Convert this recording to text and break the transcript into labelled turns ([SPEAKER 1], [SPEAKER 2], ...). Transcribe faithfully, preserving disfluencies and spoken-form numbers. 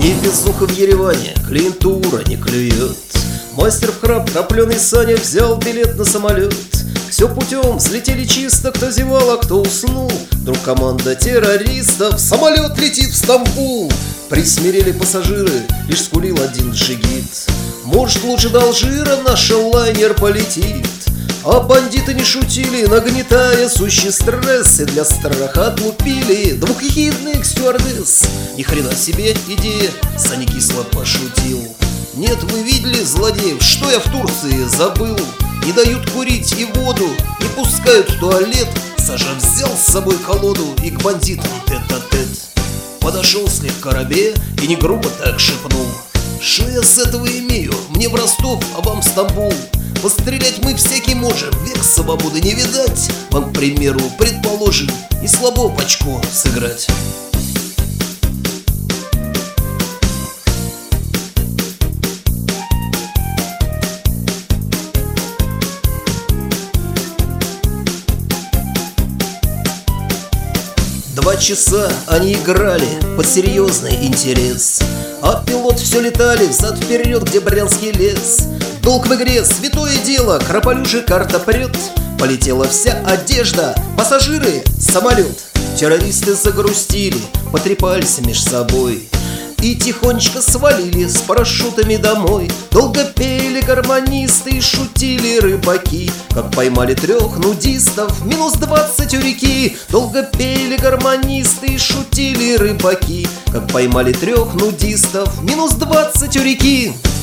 [SPEAKER 1] Невезуха в Ереване, клиентура не клюет. Мастер в храп, крапленый Саня, взял билет на самолет. Все путем, взлетели чисто, кто зевал, а кто уснул. Вдруг команда террористов, самолет летит в Стамбул. Присмирели пассажиры, лишь скулил один джигит. Может, лучше до Алжира наш лайнер полетит. А бандиты не шутили, нагнетая сущий стресс, и для страха отлупили двух ехидных стюардесс. Ни хрена себе идея, Саня кисло пошутил. Нет, вы видели, злодеев, что я в Турции забыл? Не дают курить и воду, не пускают в туалет. Саша взял с собой колоду и к бандитам тет-а-тет. Подошел слегка рабе и не грубо так шепнул: что я с этого имею? Мне в Ростов, а вам в Стамбул. Пострелять мы всякий можем, век свободы не видать. Вам, к примеру, предположим, не слабо пачку сыграть. Два часа они играли под серьезный интерес, а пилот все летали взад-вперед, где Брянский лес. Долг в игре, святое дело, Крополюжи карта прет. Полетела вся одежда, пассажиры, самолет. Террористы загрустили, потрепались меж собой и тихонечко свалили с парашютами домой. Долго пели гармонисты и шутили рыбаки, как поймали трех нудистов, минус двадцать у реки. Долго пели гармонисты и шутили рыбаки, как поймали трех нудистов, минус двадцать у реки.